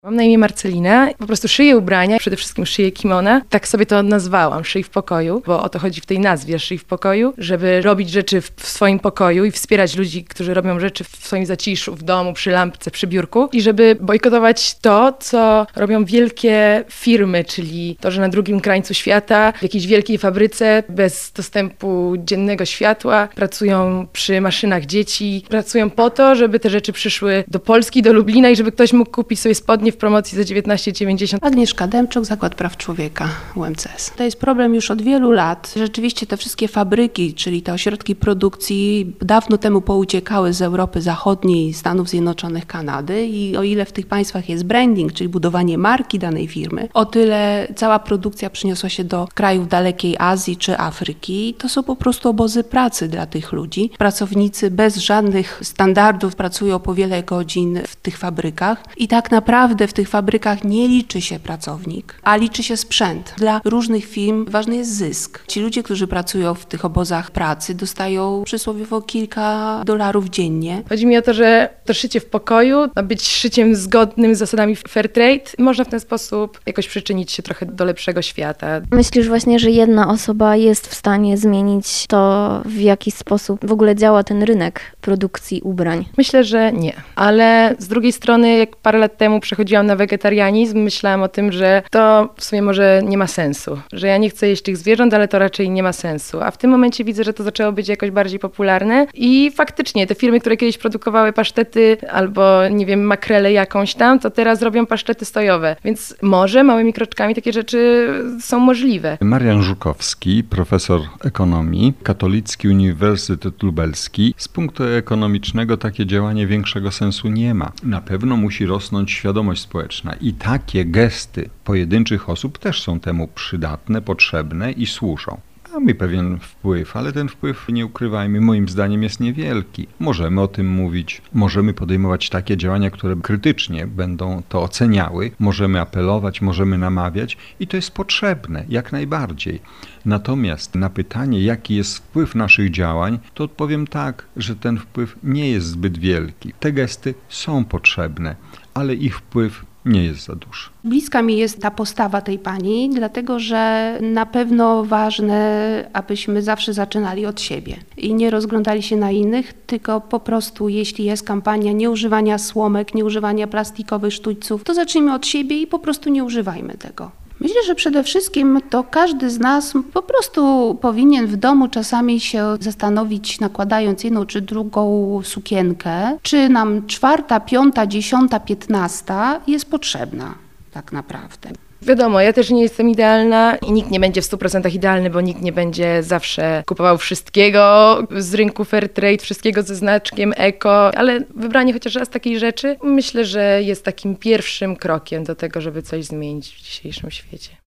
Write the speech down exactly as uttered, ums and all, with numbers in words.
Mam na imię Marcelina, po prostu szyję ubrania, przede wszystkim szyję kimona. Tak sobie to nazwałam, szyj w pokoju, bo o to chodzi w tej nazwie, szyj w pokoju, żeby robić rzeczy w, w swoim pokoju i wspierać ludzi, którzy robią rzeczy w swoim zaciszu, w domu, przy lampce, przy biurku i żeby bojkotować to, co robią wielkie firmy, czyli to, że na drugim krańcu świata, w jakiejś wielkiej fabryce, bez dostępu dziennego światła, pracują przy maszynach dzieci, pracują po to, żeby te rzeczy przyszły do Polski, do Lublina i żeby ktoś mógł kupić sobie spodnie w promocji za dziewiętnaście dziewięćdziesiąt. Agnieszka Dębczuk, Zakład Praw Człowieka U M C S. To jest problem już od wielu lat. Rzeczywiście te wszystkie fabryki, czyli te ośrodki produkcji dawno temu pouciekały z Europy Zachodniej, Stanów Zjednoczonych, Kanady i o ile w tych państwach jest branding, czyli budowanie marki danej firmy, o tyle cała produkcja przyniosła się do krajów dalekiej Azji czy Afryki. To są po prostu obozy pracy dla tych ludzi. Pracownicy bez żadnych standardów pracują po wiele godzin w tych fabrykach i tak naprawdę w tych fabrykach nie liczy się pracownik, a liczy się sprzęt. Dla różnych firm ważny jest zysk. Ci ludzie, którzy pracują w tych obozach pracy, dostają przysłowiowo kilka dolarów dziennie. Chodzi mi o to, że to szycie w pokoju ma być szyciem zgodnym z zasadami fair trade. Można w ten sposób jakoś przyczynić się trochę do lepszego świata. Myślisz właśnie, że jedna osoba jest w stanie zmienić to, w jaki sposób w ogóle działa ten rynek produkcji ubrań? Myślę, że nie. Ale z drugiej strony, jak parę lat temu przechodziłam na wegetarianizm, myślałam o tym, że to w sumie może nie ma sensu. Że ja nie chcę jeść tych zwierząt, ale to raczej nie ma sensu. A w tym momencie widzę, że to zaczęło być jakoś bardziej popularne i faktycznie te firmy, które kiedyś produkowały pasztety albo, nie wiem, makrelę jakąś tam, to teraz robią pasztety sojowe. Więc może małymi kroczkami takie rzeczy są możliwe. Marian Żukowski, profesor ekonomii, Katolicki Uniwersytet Lubelski. Z punktu ekonomicznego takie działanie większego sensu nie ma. Na pewno musi rosnąć świadomość społeczna i takie gesty pojedynczych osób też są temu przydatne, potrzebne i służą. Mamy pewien wpływ, ale ten wpływ, nie ukrywajmy, moim zdaniem jest niewielki. Możemy o tym mówić, możemy podejmować takie działania, które krytycznie będą to oceniały, możemy apelować, możemy namawiać i to jest potrzebne, jak najbardziej. Natomiast na pytanie, jaki jest wpływ naszych działań, to odpowiem tak, że ten wpływ nie jest zbyt wielki. Te gesty są potrzebne, ale ich wpływ nie jest za duży. Bliska mi jest ta postawa tej pani, dlatego że na pewno ważne, abyśmy zawsze zaczynali od siebie i nie rozglądali się na innych, tylko po prostu jeśli jest kampania nieużywania słomek, nieużywania plastikowych sztućców, to zacznijmy od siebie i po prostu nie używajmy tego. Myślę, że przede wszystkim to każdy z nas po prostu powinien w domu czasami się zastanowić, nakładając jedną czy drugą sukienkę, czy nam czwarta, piąta, dziesiąta, piętnasta jest potrzebna tak naprawdę. Wiadomo, ja też nie jestem idealna i nikt nie będzie w stu procentach idealny, bo nikt nie będzie zawsze kupował wszystkiego z rynku fair trade, wszystkiego ze znaczkiem eko, ale wybranie chociaż raz takiej rzeczy myślę, że jest takim pierwszym krokiem do tego, żeby coś zmienić w dzisiejszym świecie.